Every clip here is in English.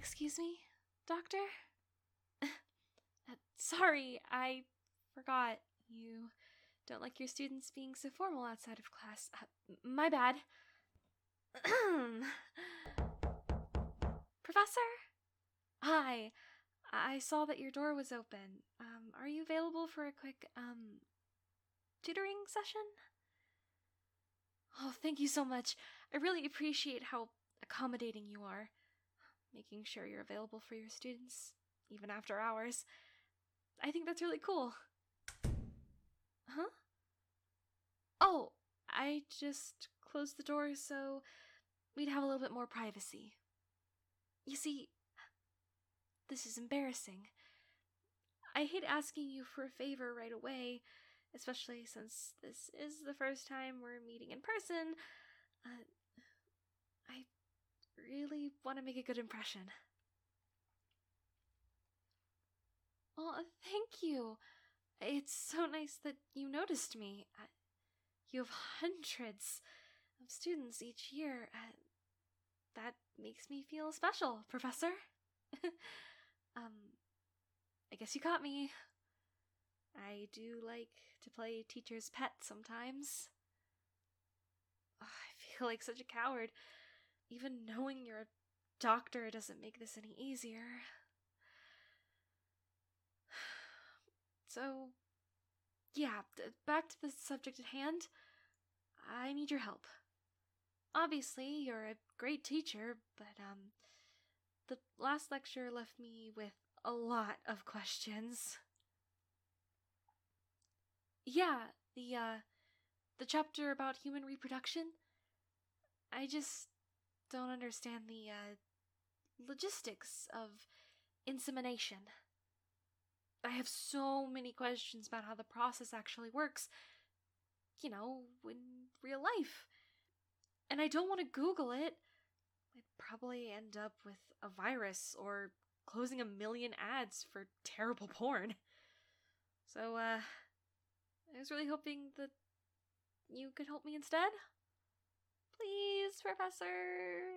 Excuse me, doctor? Sorry, I forgot. You don't like your students being so formal outside of class. My bad. Professor? Hi. I saw that your door was open. Are you available for a quick, tutoring session? Oh, thank you so much. I really appreciate how accommodating you are. Making sure you're available for your students, even after hours. I think that's really cool. Huh? Oh, I just closed the door so we'd have a little bit more privacy. You see, this is embarrassing. I hate asking you for a favor right away, especially since this is the first time we're meeting in person. I really want to make a good impression. Oh, thank you. It's so nice that you noticed me. You have hundreds of students each year. That makes me feel special, Professor. I guess you caught me. I do like to play teacher's pet sometimes. I feel like such a coward. Even knowing you're a doctor doesn't make this any easier. So, yeah, back to the subject at hand. I need your help. Obviously, you're a great teacher, but, the last lecture left me with a lot of questions. Yeah, the chapter about human reproduction. I just don't understand the, logistics of insemination. I have so many questions about how the process actually works, in real life. And I don't want to Google it. I'd probably end up with a virus or closing 1 million ads for terrible porn. So, I was really hoping that you could help me instead. Please, Professor.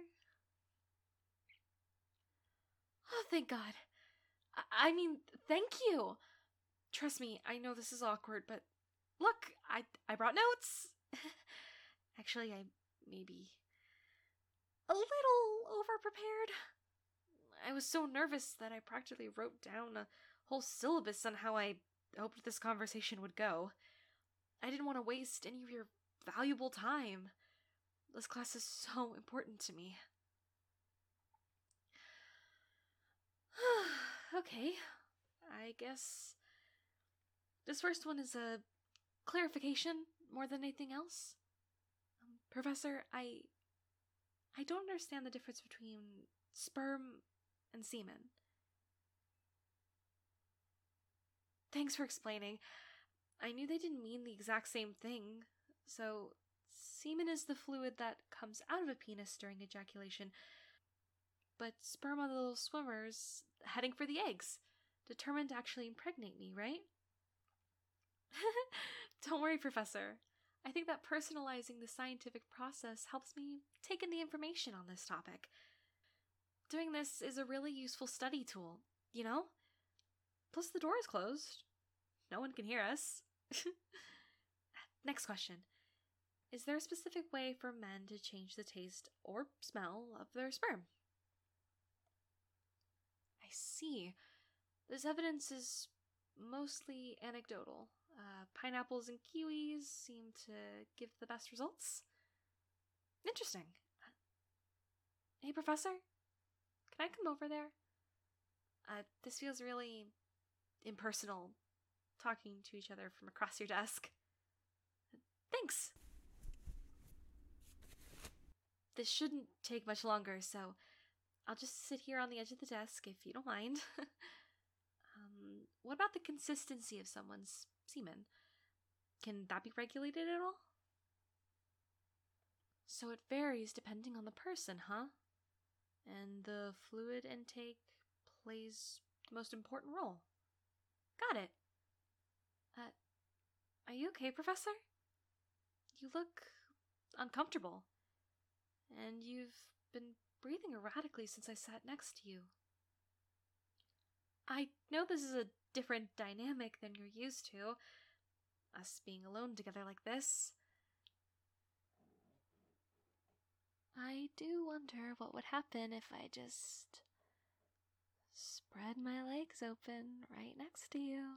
Oh, thank God. I mean, thank you. Trust me, I know this is awkward, but look, I brought notes. Actually, I may be a little over-prepared. I was so nervous that I practically wrote down a whole syllabus on how I hoped this conversation would go. I didn't want to waste any of your valuable time. This class is so important to me. Okay, I guess this first one is a clarification more than anything else. Professor, I don't understand the difference between sperm and semen. Thanks for explaining. I knew they didn't mean the exact same thing. So, semen is the fluid that comes out of a penis during ejaculation, but sperm are the little swimmers heading for the eggs, determined to actually impregnate me, right? Don't worry, Professor. I think that personalizing the scientific process helps me take in the information on this topic. Doing this is a really useful study tool, you know? Plus the door is closed. No one can hear us. Next question. Is there a specific way for men to change the taste or smell of their sperm? I see. This evidence is mostly anecdotal. Pineapples and kiwis seem to give the best results. Interesting. Hey, Professor? Can I come over there? This feels really impersonal, talking to each other from across your desk. Thanks! This shouldn't take much longer, so I'll just sit here on the edge of the desk if you don't mind. What about the consistency of someone's semen? Can that be regulated at all? So it varies depending on the person, huh? And the fluid intake plays the most important role. Got it. Are you okay, Professor? You look uncomfortable. And you've been breathing erratically since I sat next to you. I know this is a different dynamic than you're used to, us being alone together like this. I do wonder what would happen if I just spread my legs open right next to you.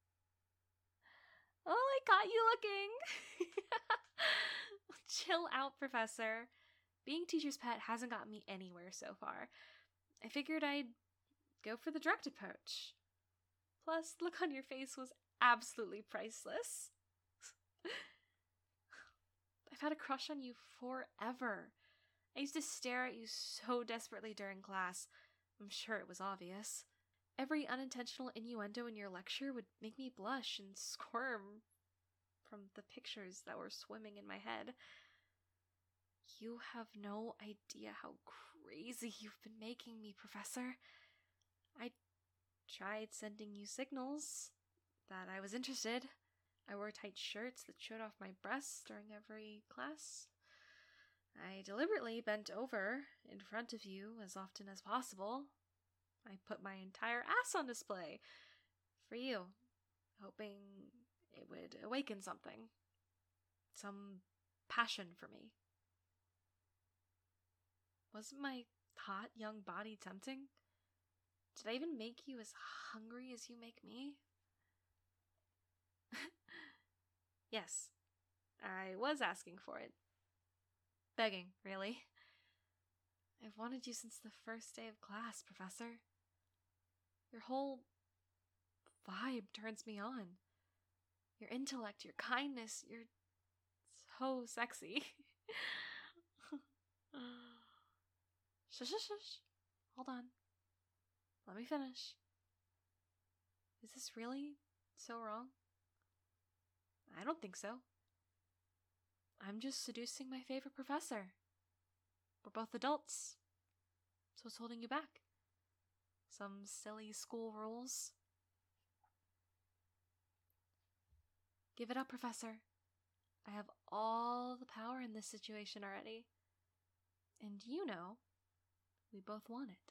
Oh, I caught you looking! Chill out, Professor. Being teacher's pet hasn't gotten me anywhere so far. I figured I'd go for the direct approach. Plus, the look on your face was absolutely priceless. I've had a crush on you forever. I used to stare at you so desperately during class. I'm sure it was obvious. Every unintentional innuendo in your lecture would make me blush and squirm from the pictures that were swimming in my head. You have no idea how crazy you've been making me, Professor. I tried sending you signals that I was interested. I wore tight shirts that showed off my breasts during every class. I deliberately bent over in front of you as often as possible. I put my entire ass on display for you, hoping it would awaken something. Some passion for me. Wasn't my hot young body tempting? Did I even make you as hungry as you make me? Yes, I was asking for it. Begging, really. I've wanted you since the first day of class, Professor. Your whole vibe turns me on. Your intellect, your kindness, you're so sexy. Shush, shush, shush. Hold on. Let me finish. Is this really so wrong? I don't think so. I'm just seducing my favorite professor. We're both adults. So what's holding you back? Some silly school rules? Give it up, Professor. I have all the power in this situation already. And you know, we both want it.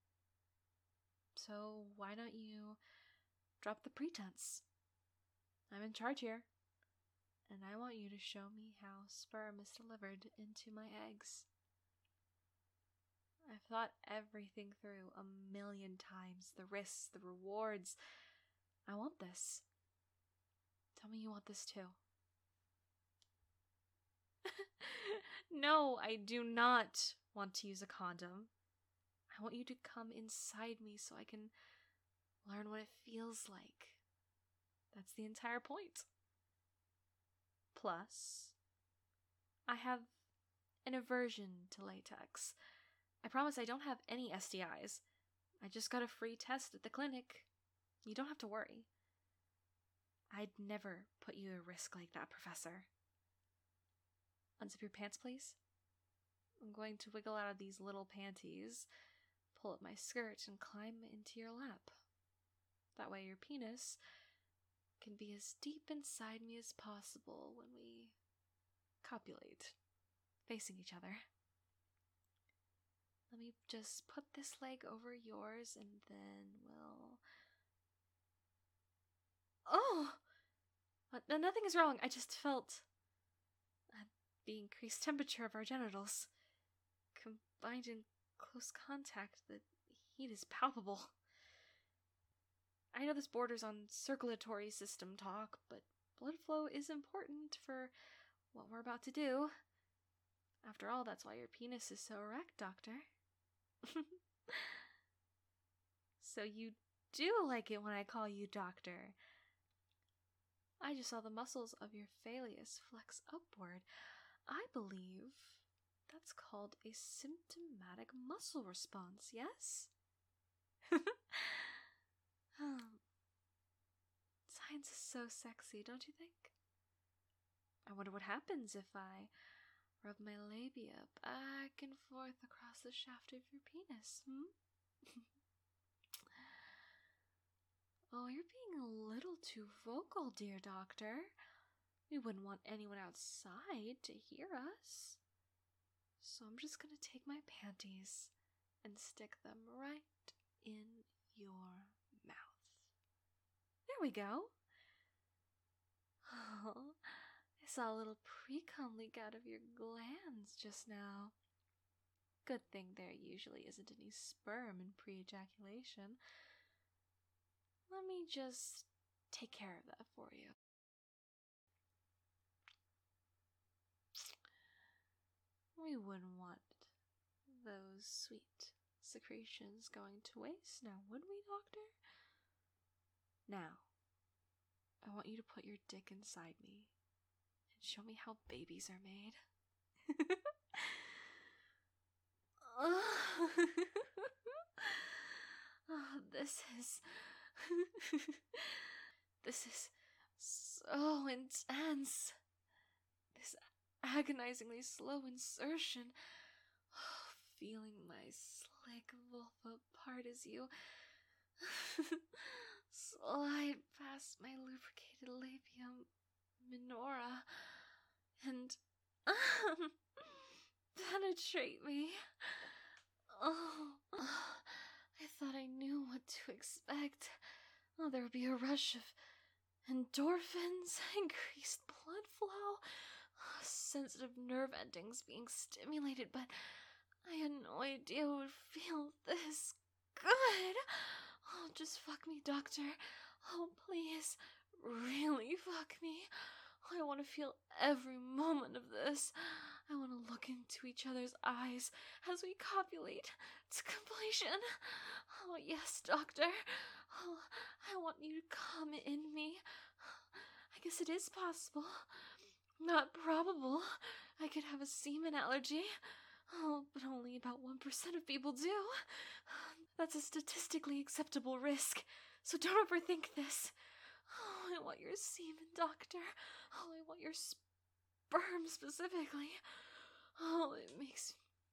So why don't you drop the pretense? I'm in charge here. And I want you to show me how sperm is delivered into my eggs. I've thought everything through 1,000,000 times. The risks, the rewards. I want this. Tell me you want this too. No, I do not want to use a condom. I want you to come inside me so I can learn what it feels like. That's the entire point. Plus, I have an aversion to latex. I promise I don't have any STIs. I just got a free test at the clinic. You don't have to worry. I'd never put you at risk like that, Professor. Unzip your pants, please. I'm going to wiggle out of these little panties, pull up my skirt, and climb into your lap. That way your penis can be as deep inside me as possible when we copulate, facing each other. Let me just put this leg over yours and then we'll... Oh! Nothing is wrong. I just felt the increased temperature of our genitals. Combined in close contact, the heat is palpable. I know this borders on circulatory system talk, but blood flow is important for what we're about to do. After all, that's why your penis is so erect, Doctor. So you do like it when I call you Doctor. I just saw the muscles of your phallus flex upward. I believe that's called a symptomatic muscle response, yes? Science is so sexy, don't you think? I wonder what happens if I rub my labia back and forth across the shaft of your penis, Oh, you're being a little too vocal, dear Doctor. We wouldn't want anyone outside to hear us. So I'm just gonna take my panties and stick them right in your mouth. There we go. Oh, I saw a little pre-cum leak out of your glands just now. Good thing there usually isn't any sperm in pre-ejaculation. Let me just take care of that for you. We wouldn't want those sweet secretions going to waste now, would we, Doctor? Now, I want you to put your dick inside me and show me how babies are made. Oh, this is so intense. This agonizingly slow insertion. Oh, feeling my slick vulva part as you slide past my lubricated labia minora and penetrate me. Oh, I thought I knew what to expect. Oh, there would be a rush of endorphins, increased blood flow, sensitive nerve endings being stimulated, but I had no idea it would feel this good. Oh, just fuck me, Doctor. Oh, please, really fuck me. I want to feel every moment of this. I want to look into each other's eyes as we copulate to completion. Oh, yes, Doctor. Oh, I want you to come in me. I guess it is possible. Not probable. I could have a semen allergy. Oh, but only about 1% of people do. That's a statistically acceptable risk, so don't overthink this. Oh, I want your semen, Doctor. Oh, I want your sperm specifically. Oh, it makes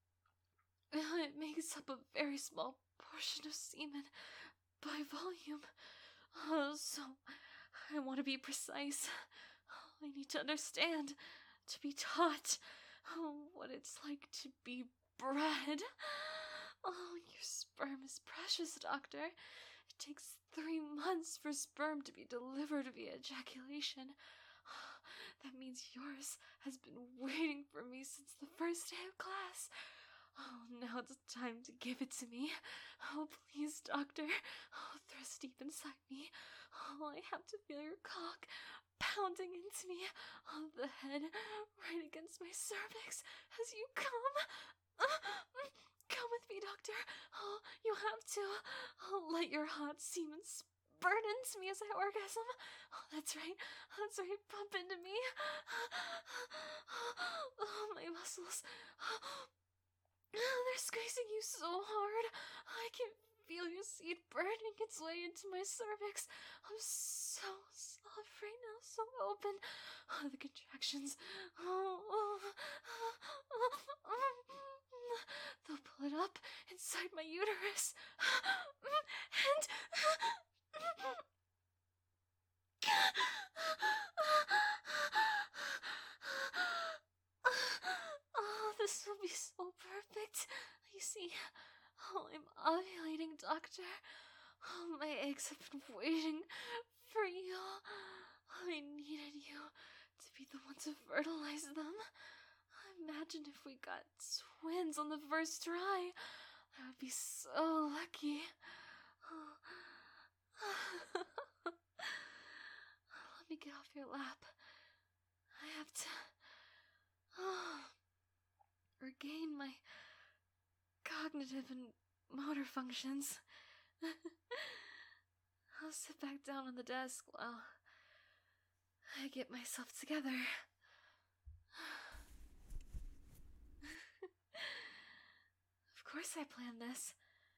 up a very small portion of semen by volume. Oh, so I want to be precise. Oh, I need to understand, to be taught, what it's like to be bred. Oh, your sperm is precious, Doctor. It takes 3 months for sperm to be delivered via ejaculation. That means yours has been waiting for me since the first day of class. Oh, now it's time to give it to me. Oh, please, Doctor. Oh, thrust deep inside me. Oh, I have to feel your cock pounding into me. Oh, the head right against my cervix as you come. Come with me, Doctor. Oh, you have to. Oh, let your hot semen burn into me as I orgasm. Oh, that's right. That's right. Bump into me. Oh, my muscles. They're squeezing you so hard. I can feel your seed burning its way into my cervix. I'm so soft right now, so open. Oh, the contractions. They'll pull it up inside my uterus. And oh, this will be so perfect. You see, oh, I'm ovulating, Doctor. Oh, my eggs have been waiting for you. I needed you to be the one to fertilize them. Imagine if we got twins on the first try. I would be so lucky. Let me get off your lap. I have to regain my cognitive and motor functions. I'll sit back down on the desk while I get myself together. Of course I planned this.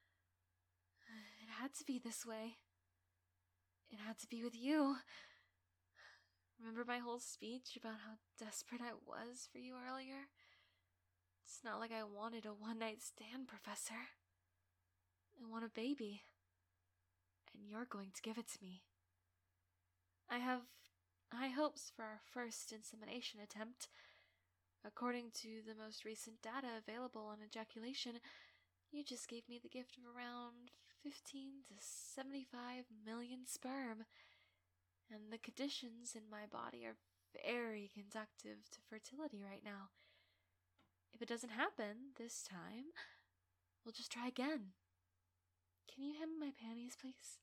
It had to be this way. It had to be with you. Remember my whole speech about how desperate I was for you earlier? It's not like I wanted a one-night stand, Professor. I want a baby. And you're going to give it to me. I have high hopes for our first insemination attempt. According to the most recent data available on ejaculation, you just gave me the gift of around 15 to 75 million sperm, and the conditions in my body are very conductive to fertility right now. If it doesn't happen this time, we'll just try again. Can you hand me my panties, please?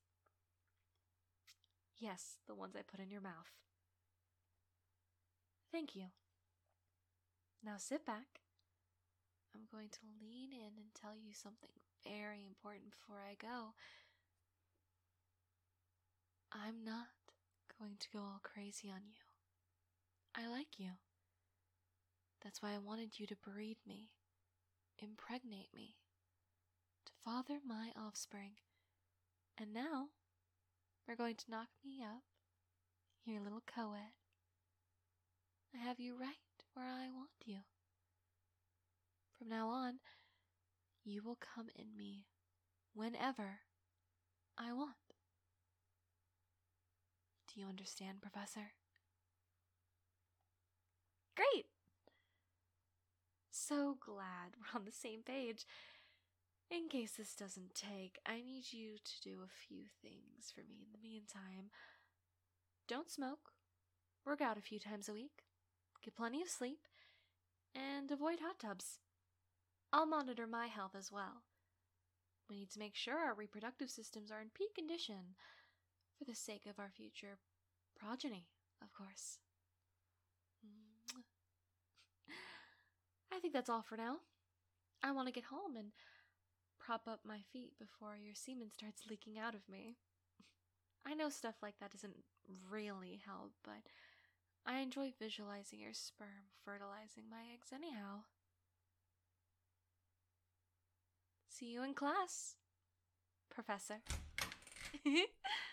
Yes, the ones I put in your mouth. Thank you. Now sit back. I'm going to lean in and tell you something very important before I go. I'm not going to go all crazy on you. I like you. That's why I wanted you to breed me, impregnate me, to father my offspring. And now, we're going to knock me up, your little co-ed. I have you right where I want you. From now on, you will come in me whenever I want. Do you understand, Professor? Great! So glad we're on the same page. In case this doesn't take, I need you to do a few things for me in the meantime. Don't smoke, work out a few times a week, get plenty of sleep, and avoid hot tubs. I'll monitor my health as well. We need to make sure our reproductive systems are in peak condition for the sake of our future progeny, of course. I think that's all for now. I want to get home and prop up my feet before your semen starts leaking out of me. I know stuff like that doesn't really help, but I enjoy visualizing your sperm fertilizing my eggs anyhow. See you in class, Professor.